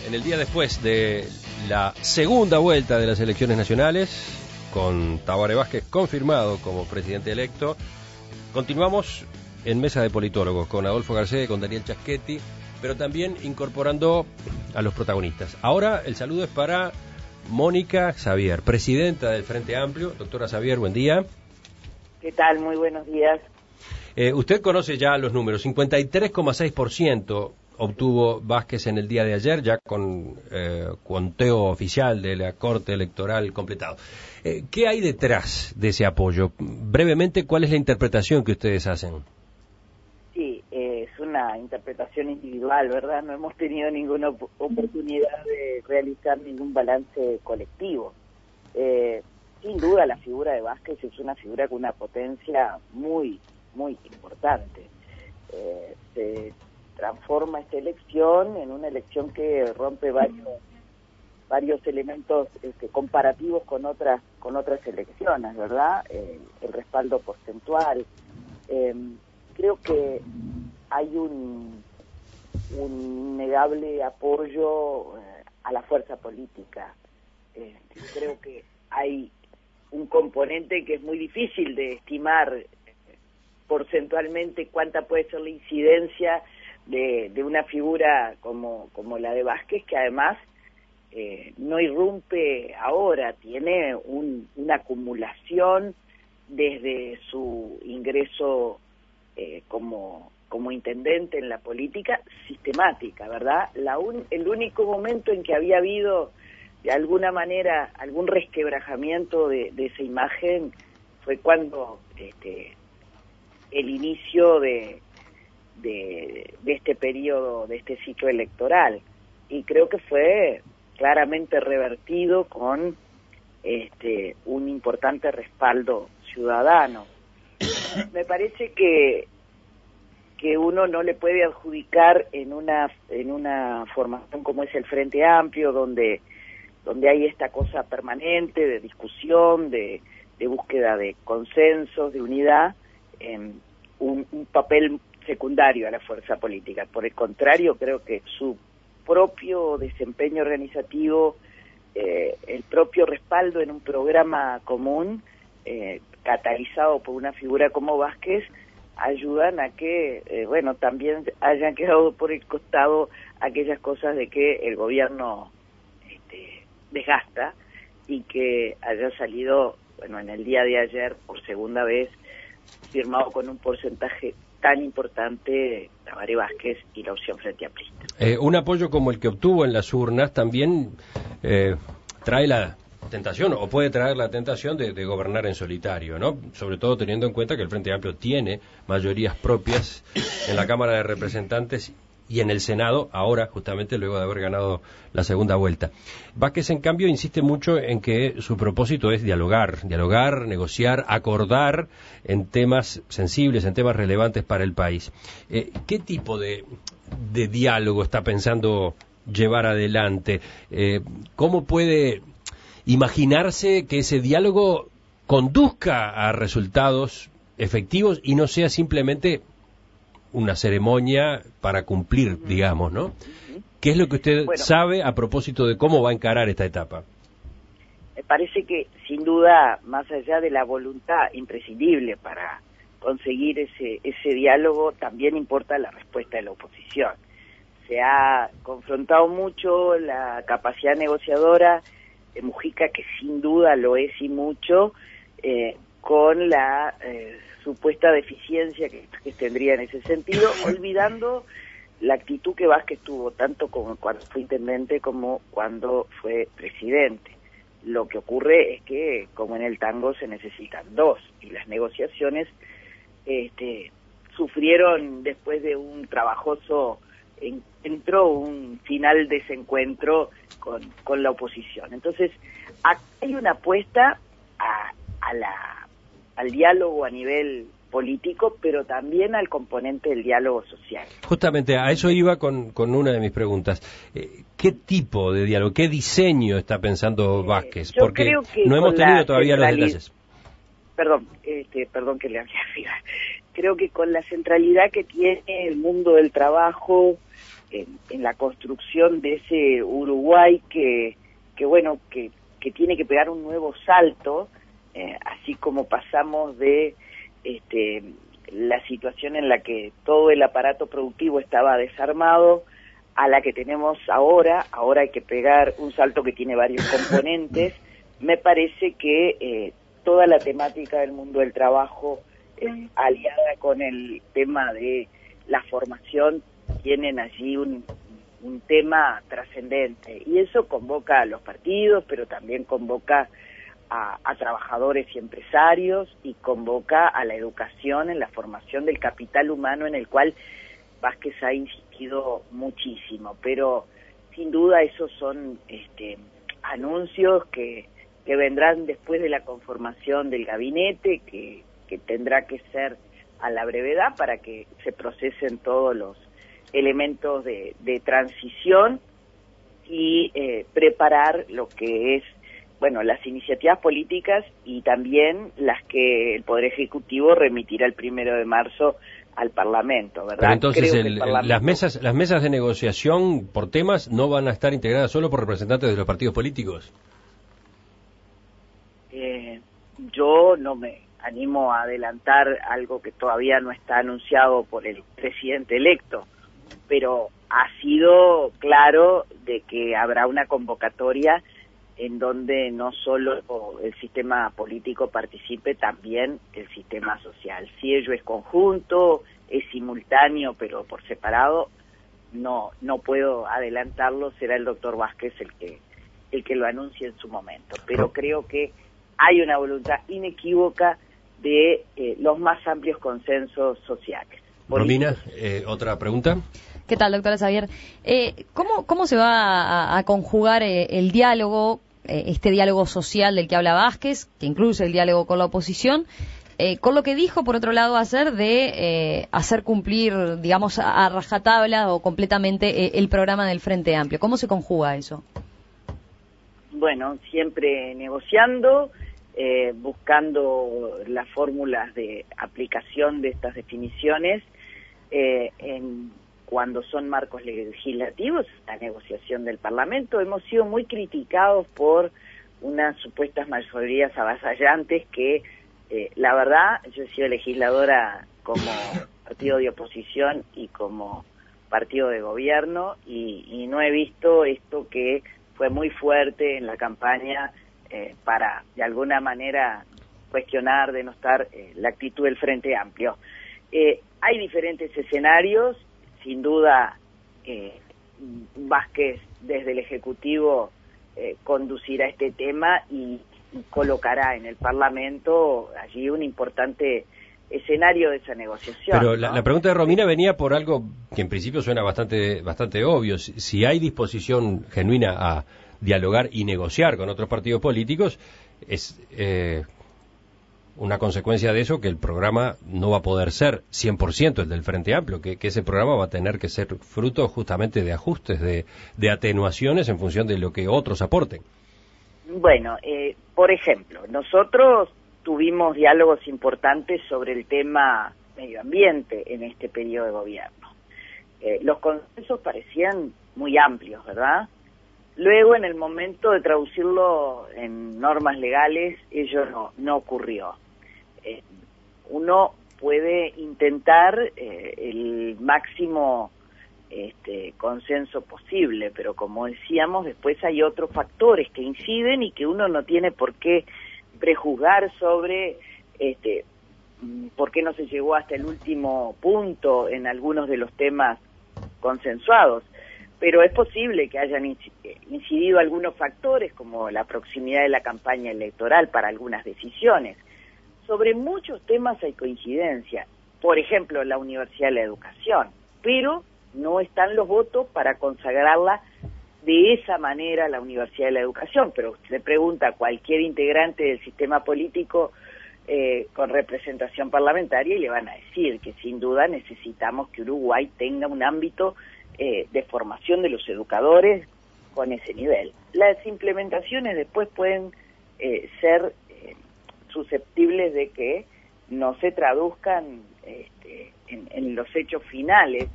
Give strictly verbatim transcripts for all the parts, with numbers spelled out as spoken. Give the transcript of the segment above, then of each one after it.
en el día después de la segunda vuelta de las elecciones nacionales, con Tabaré Vázquez confirmado como presidente electo, continuamos en Mesa de Politólogos con Adolfo García y con Daniel Chaschetti, pero también incorporando a los protagonistas. Ahora el saludo es para Mónica Xavier, presidenta del Frente Amplio. Doctora Xavier, buen día. ¿Qué tal? Muy buenos días. Eh, usted conoce ya los números, cincuenta y tres coma seis por ciento obtuvo Vázquez en el día de ayer, ya con eh, conteo oficial de la Corte Electoral completado. Eh, ¿Qué hay detrás de ese apoyo? Brevemente, ¿cuál es la interpretación que ustedes hacen? Sí, eh, es una interpretación individual, ¿verdad? No hemos tenido ninguna op- oportunidad de realizar ningún balance colectivo. Eh, sin duda la figura de Vázquez es una figura con una potencia muy, muy importante. Eh, se transforma esta elección en una elección que rompe varios varios elementos este, comparativos con otras con otras elecciones, ¿verdad? Eh, el respaldo porcentual. Eh, creo que hay un, un innegable apoyo eh, a la fuerza política. Eh, creo que hay un componente que es muy difícil de estimar eh, porcentualmente cuánta puede ser la incidencia de, de una figura como, como la de Vázquez, que además eh, no irrumpe ahora, tiene un, una acumulación desde su ingreso eh, como, como intendente en la política sistemática, ¿verdad? La un, el único momento en que había habido de alguna manera algún resquebrajamiento de, de esa imagen fue cuando este, el inicio de De, de este periodo, de este ciclo electoral, y creo que fue claramente revertido con este un importante respaldo ciudadano. Me parece que que uno no le puede adjudicar en una en una formación como es el Frente Amplio, donde donde hay esta cosa permanente de discusión, de, de búsqueda de consensos, de unidad, eh, un, un papel secundario a la fuerza política. Por el contrario, creo que su propio desempeño organizativo, eh, el propio respaldo en un programa común, eh, catalizado por una figura como Vázquez, ayudan a que, eh, bueno, también hayan quedado por el costado aquellas cosas de que el gobierno este, desgasta, y que haya salido, bueno, en el día de ayer, por segunda vez, firmado con un porcentaje tan importante Tabaré Vázquez y la opción Frente Amplista. Eh, un apoyo como el que obtuvo en las urnas también eh, trae la tentación, o puede traer la tentación de, de gobernar en solitario, ¿no? Sobre todo teniendo en cuenta que el Frente Amplio tiene mayorías propias en la Cámara de Representantes y en el Senado, ahora, justamente luego de haber ganado la segunda vuelta. Vázquez, en cambio, insiste mucho en que su propósito es dialogar, dialogar, negociar, acordar en temas sensibles, en temas relevantes para el país. Eh, ¿Qué tipo de, de diálogo está pensando llevar adelante? Eh, ¿Cómo puede imaginarse que ese diálogo conduzca a resultados efectivos y no sea simplemente una ceremonia para cumplir, digamos, ¿no? ¿Qué es lo que usted bueno, sabe a propósito de cómo va a encarar esta etapa? Me parece que, sin duda, más allá de la voluntad imprescindible para conseguir ese ese diálogo, también importa la respuesta de la oposición. Se ha confrontado mucho la capacidad negociadora de Mujica, que sin duda lo es y mucho, eh, con la eh, supuesta deficiencia que, que tendría en ese sentido, olvidando la actitud que Vázquez tuvo tanto como cuando fue intendente como cuando fue presidente. Lo que ocurre es que, como en el tango, se necesitan dos, y las negociaciones este, sufrieron después de un trabajoso encuentro, un final desencuentro con, con la oposición. Entonces, hay una apuesta a, a la al diálogo a nivel político, pero también al componente del diálogo social. Justamente a eso iba con, con una de mis preguntas. Eh, ¿Qué tipo de diálogo, qué diseño está pensando Vázquez? Eh, yo Porque creo que no hemos tenido todavía los centrali- detalles. Perdón, este, perdón que le hable arriba. Creo que con la centralidad que tiene el mundo del trabajo, en, en la construcción de ese Uruguay que, que bueno, que, que tiene que pegar un nuevo salto, eh, así como pasamos de este, la situación en la que todo el aparato productivo estaba desarmado a la que tenemos ahora. Ahora hay que pegar un salto que tiene varios componentes. Me parece que eh, toda la temática del mundo del trabajo, eh, aliada con el tema de la formación, tienen allí un, un tema trascendente, y eso convoca a los partidos, pero también convoca a, a trabajadores y empresarios, y convoca a la educación en la formación del capital humano, en el cual Vázquez ha insistido muchísimo. Pero sin duda esos son este, anuncios que, que vendrán después de la conformación del gabinete, que, que tendrá que ser a la brevedad para que se procesen todos los elementos de, de transición y eh, preparar lo que es, bueno, las iniciativas políticas y también las que el Poder Ejecutivo remitirá el primero de marzo al Parlamento, ¿verdad? Pero entonces Creo que el, el Parlamento... las mesas las mesas de negociación por temas no van a estar integradas solo por representantes de los partidos políticos. Eh, yo no me animo a adelantar algo que todavía no está anunciado por el presidente electo, pero ha sido claro de que habrá una convocatoria en donde no solo el sistema político participe, también el sistema social. Si ello es conjunto, es simultáneo, pero por separado, no no puedo adelantarlo, será el doctor Vázquez el que el que lo anuncie en su momento. Pero creo que hay una voluntad inequívoca de eh, los más amplios consensos sociales. Romina, eh, otra pregunta. ¿Qué tal, doctora Xavier? Eh, ¿cómo, ¿Cómo se va a, a conjugar eh, el diálogo, eh, este diálogo social del que habla Vázquez, que incluye el diálogo con la oposición, eh, con lo que dijo, por otro lado, ayer de eh, hacer cumplir, digamos, a, a rajatabla o completamente eh, el programa del Frente Amplio? ¿Cómo se conjuga eso? Bueno, siempre negociando, eh, buscando las fórmulas de aplicación de estas definiciones, eh, en cuando son marcos legislativos, la negociación del Parlamento. Hemos sido muy criticados por unas supuestas mayorías avasallantes que, eh, la verdad, yo he sido legisladora como partido de oposición y como partido de gobierno, y, y no he visto esto que fue muy fuerte en la campaña eh, para, de alguna manera, cuestionar, denostar eh, la actitud del Frente Amplio. Eh, hay diferentes escenarios. Sin duda, eh, Vázquez desde el Ejecutivo eh, conducirá este tema y, y colocará en el Parlamento allí un importante escenario de esa negociación. Pero ¿no? la, la pregunta de Romina venía por algo que en principio suena bastante bastante obvio. Si, si hay disposición genuina a dialogar y negociar con otros partidos políticos, es... Eh, una consecuencia de eso que el programa no va a poder ser cien por ciento el del Frente Amplio, que, que ese programa va a tener que ser fruto justamente de ajustes, de, de atenuaciones en función de lo que otros aporten. Bueno, eh, por ejemplo, nosotros tuvimos diálogos importantes sobre el tema medio ambiente en este periodo de gobierno. Eh, los consensos parecían muy amplios, ¿verdad? Luego, en el momento de traducirlo en normas legales, ello no, no ocurrió. Eh, uno puede intentar eh, el máximo este, consenso posible, pero como decíamos, después hay otros factores que inciden y que uno no tiene por qué prejuzgar sobre este, por qué no se llegó hasta el último punto en algunos de los temas consensuados. Pero es posible que hayan incidido algunos factores, como la proximidad de la campaña electoral para algunas decisiones. Sobre muchos temas hay coincidencia, por ejemplo, la Universidad de la Educación, pero no están los votos para consagrarla de esa manera, la Universidad de la Educación. Pero usted le pregunta a cualquier integrante del sistema político eh, con representación parlamentaria y le van a decir que sin duda necesitamos que Uruguay tenga un ámbito eh, de formación de los educadores con ese nivel. Las implementaciones después pueden eh, ser eh, susceptibles de que no se traduzcan este, en, en los hechos finales,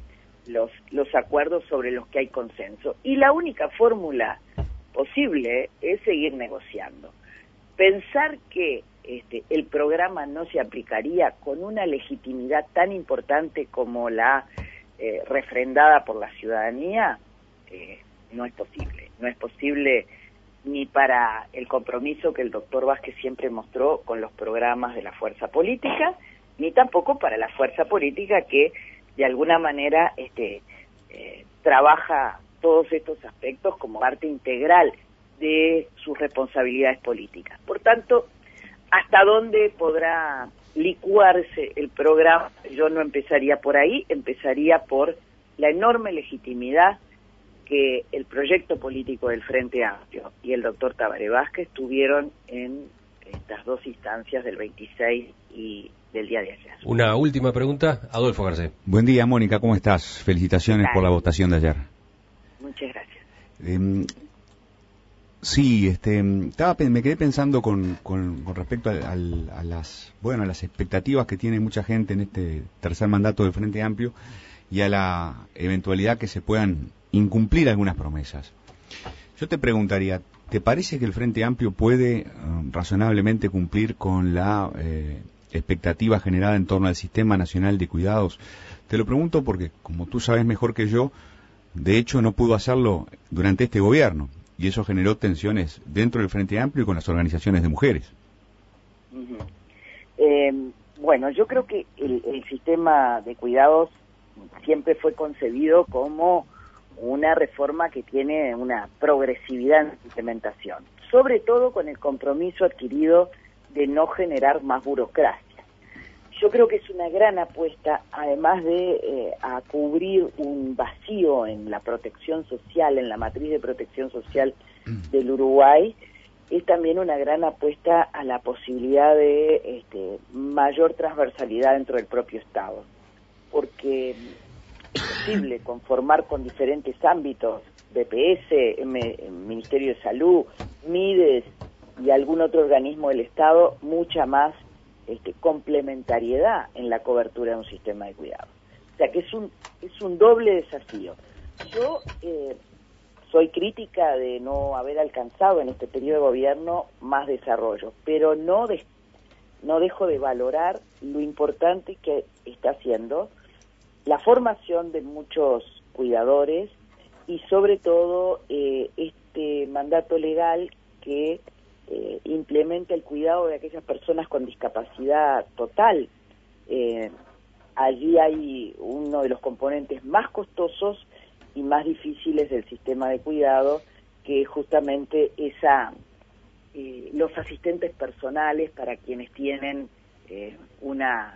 los, los acuerdos sobre los que hay consenso. Y la única fórmula posible es seguir negociando. Pensar que este, el programa no se aplicaría con una legitimidad tan importante como la eh, refrendada por la ciudadanía, eh, no es posible. No es posible ni para el compromiso que el doctor Vázquez siempre mostró con los programas de la fuerza política, ni tampoco para la fuerza política que de alguna manera este, eh, trabaja todos estos aspectos como parte integral de sus responsabilidades políticas. Por tanto, ¿hasta dónde podrá licuarse el programa? Yo no empezaría por ahí, empezaría por la enorme legitimidad que el proyecto político del Frente Amplio y el doctor Tabaré Vázquez tuvieron en estas dos instancias del veintiséis y del día de ayer. Una última pregunta, Adolfo Garcés. Buen día, Mónica, ¿cómo estás? Felicitaciones Gracias. por la votación de ayer. Muchas gracias. Eh, sí, este, estaba, me quedé pensando con, con, con respecto a, a, a las, bueno, a las expectativas que tiene mucha gente en este tercer mandato del Frente Amplio y a la eventualidad que se puedan incumplir algunas promesas. Yo te preguntaría, ¿te parece que el Frente Amplio puede um, razonablemente cumplir con la eh, expectativa generada en torno al Sistema Nacional de Cuidados? Te lo pregunto porque, como tú sabes mejor que yo, de hecho no pudo hacerlo durante este gobierno, y eso generó tensiones dentro del Frente Amplio y con las organizaciones de mujeres. Uh-huh. Eh, bueno, yo creo que el, el sistema de cuidados siempre fue concebido como una reforma que tiene una progresividad en su implementación, sobre todo con el compromiso adquirido de no generar más burocracia. Yo creo que es una gran apuesta, además de eh, a cubrir un vacío en la protección social, en la matriz de protección social del Uruguay, es también una gran apuesta a la posibilidad de este, mayor transversalidad dentro del propio Estado, porque es posible conformar con diferentes ámbitos, B P S, M, Ministerio de Salud, MIDES y algún otro organismo del Estado, mucha más este, complementariedad en la cobertura de un sistema de cuidado. O sea que es un, es un doble desafío. Yo eh, soy crítica de no haber alcanzado en este periodo de gobierno más desarrollo, pero no, de, no dejo de valorar lo importante que está haciendo la formación de muchos cuidadores y sobre todo eh, este mandato legal que eh, implementa el cuidado de aquellas personas con discapacidad total. Eh, allí hay uno de los componentes más costosos y más difíciles del sistema de cuidado, que es justamente esa eh, los asistentes personales para quienes tienen eh, una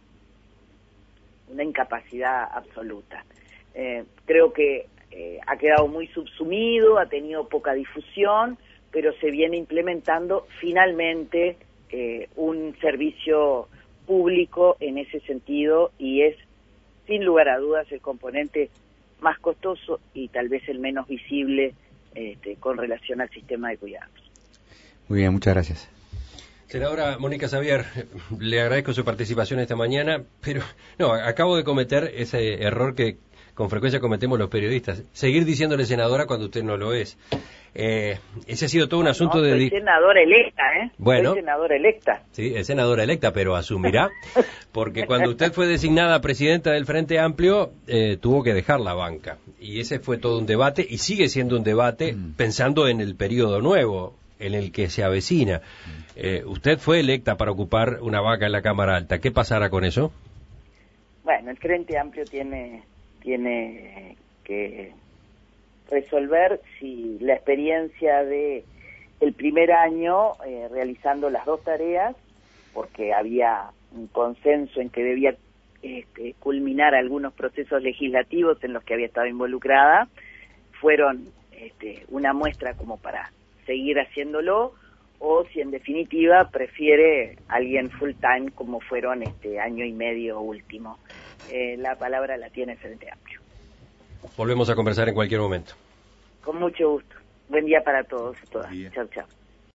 una incapacidad absoluta. Eh, creo que eh, ha quedado muy subsumido, ha tenido poca difusión, pero se viene implementando finalmente eh, un servicio público en ese sentido y es, sin lugar a dudas, el componente más costoso y tal vez el menos visible este, con relación al sistema de cuidados. Muy bien, muchas gracias. Senadora Mónica Xavier, le agradezco su participación esta mañana, pero no, acabo de cometer ese error que con frecuencia cometemos los periodistas, seguir diciéndole senadora cuando usted no lo es. Eh, ese ha sido todo un asunto no, de... Soy senadora electa, ¿eh? Bueno. Soy senadora electa. Sí, es senadora electa, pero asumirá, porque cuando usted fue designada presidenta del Frente Amplio, eh, tuvo que dejar la banca. Y ese fue todo un debate, y sigue siendo un debate mm. pensando en el periodo nuevo, en el que se avecina. Eh, usted fue electa para ocupar una banca en la Cámara Alta. ¿Qué pasará con eso? Bueno, el Frente Amplio tiene, tiene que resolver si la experiencia de el primer año eh, realizando las dos tareas, porque había un consenso en que debía este, culminar algunos procesos legislativos en los que había estado involucrada, fueron este, una muestra como para seguir haciéndolo, o si en definitiva prefiere alguien full time como fueron este año y medio último. Eh, la palabra la tiene el Frente Amplio. Volvemos a conversar en cualquier momento. Con mucho gusto. Buen día para todos y todas. Chao, chao.